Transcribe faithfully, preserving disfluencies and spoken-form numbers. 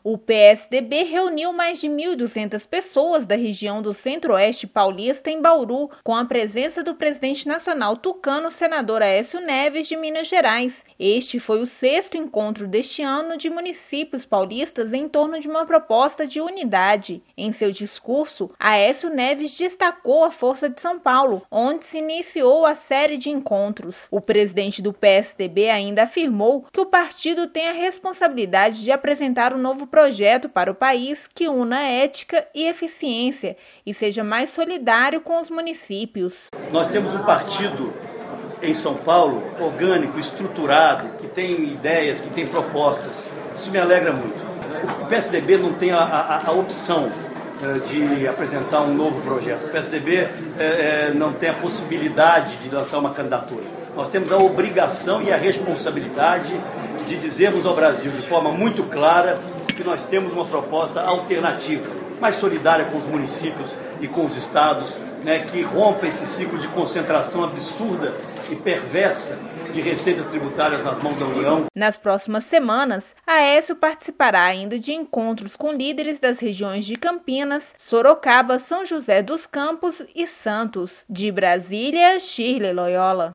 O P S D B reuniu mais de mil e duzentas pessoas da região do Centro-Oeste paulista em Bauru, com a presença do presidente nacional tucano, senador Aécio Neves, de Minas Gerais. Este foi o sexto encontro deste ano de municípios paulistas em torno de uma proposta de unidade. Em seu discurso, Aécio Neves destacou a força de São Paulo, onde se iniciou a série de encontros. O presidente do P S D B ainda afirmou que o partido tem a responsabilidade de apresentar um novo projeto para o país que una ética e eficiência e seja mais solidário com os municípios. Nós temos um partido em São Paulo orgânico, estruturado, que tem ideias, que tem propostas. Isso me alegra muito. O P S D B não tem a, a, a opção de apresentar um novo projeto. O P S D B é, é, não tem a possibilidade de lançar uma candidatura. Nós temos a obrigação e a responsabilidade de dizermos ao Brasil de forma muito clara que nós temos uma proposta alternativa, mais solidária com os municípios e com os estados, né, que rompa esse ciclo de concentração absurda e perversa de receitas tributárias nas mãos da União. Nas próximas semanas, Aécio participará ainda de encontros com líderes das regiões de Campinas, Sorocaba, São José dos Campos e Santos. De Brasília, Shirley Loyola.